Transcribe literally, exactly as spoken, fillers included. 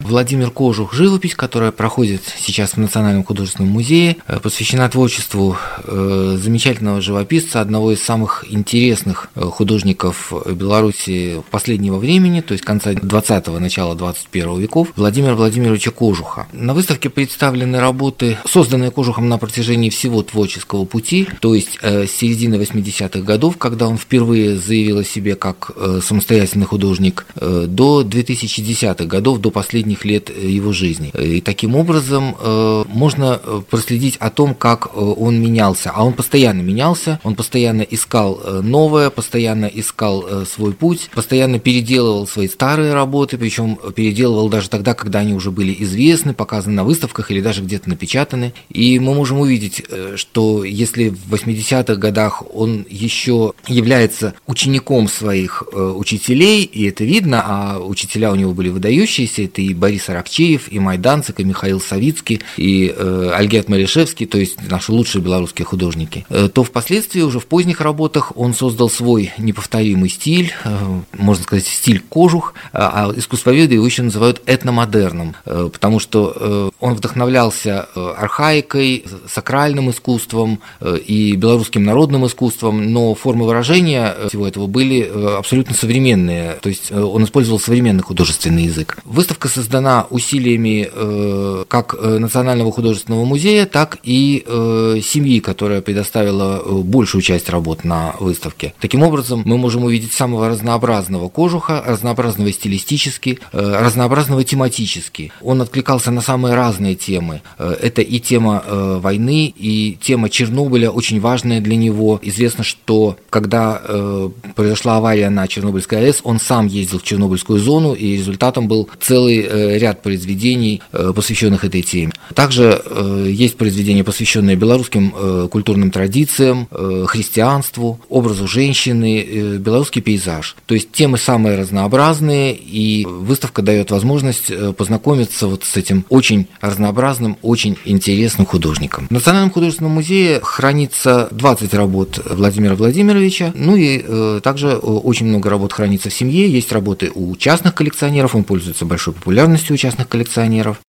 Владимир Кожух «Живопись», которая проходит сейчас в Национальном художественном музее, посвящена творчеству замечательного живописца, одного из самых интересных художников Беларуси последнего времени, то есть конца двадцатого, начала двадцать первого веков, Владимира Владимировича Кожуха. На выставке представлены работы, созданные Кожухом на протяжении всего творческого пути, то есть с середины восьмидесятых годов, когда он впервые заявил о себе как самостоятельный художник, до две тысячи десятых годов, до последних лет его жизни. И таким образом можно проследить о том, как он менялся. А он постоянно менялся, он постоянно искал новое, постоянно искал свой путь, постоянно переделывал свои старые работы, причем переделывал даже тогда, когда они уже были известны, показаны на выставках или даже где-то напечатаны. И мы можем увидеть, что если в восьмидесятых годах он еще является учеником своих учителей, и это видно, а учителя у него были выдающиеся, это и Борис Аракчеев, и Майданцик, и Михаил Савицкий, и э, Альгерд Малишевский, то есть наши лучшие белорусские художники, э, то впоследствии уже в поздних работах он создал свой неповторимый стиль, э, можно сказать, стиль Кожух, а искусствоведы его еще называют этномодерном, э, потому что э, он вдохновлялся архаикой, сакральным искусством э, и белорусским народным искусством, но формы выражения всего этого были абсолютно современные, то есть он использовал современный художественный язык. Выставка создана усилиями э, как Национального художественного музея, так и э, семьи, которая предоставила большую часть работ на выставке. Таким образом, мы можем увидеть самого разнообразного Кожуха, разнообразного стилистически, э, разнообразного тематически. Он откликался на самые разные темы. Э, это и тема э, войны, и тема Чернобыля, очень важная для него. Известно, что когда э, произошла авария на Чернобыльской АЭС, он сам ездил в Чернобыльскую зону, и результатом был целый э, ряд произведений, э, посвященных этой теме. Также э, есть произведения, посвященные белорусским э, культурным традициям, э, христианству, образу женщины, э, белорусский пейзаж. То есть темы самые разнообразные, и выставка дает возможность э, познакомиться вот с этим очень разнообразным, очень интересным художником. В Национальном художественном музее хранится двадцать работ Владимира Владимировича, ну и э, также очень много работ хранится в семье, есть работы у частных коллекционеров, он пользуется большой популярностью у частных коллекционеров.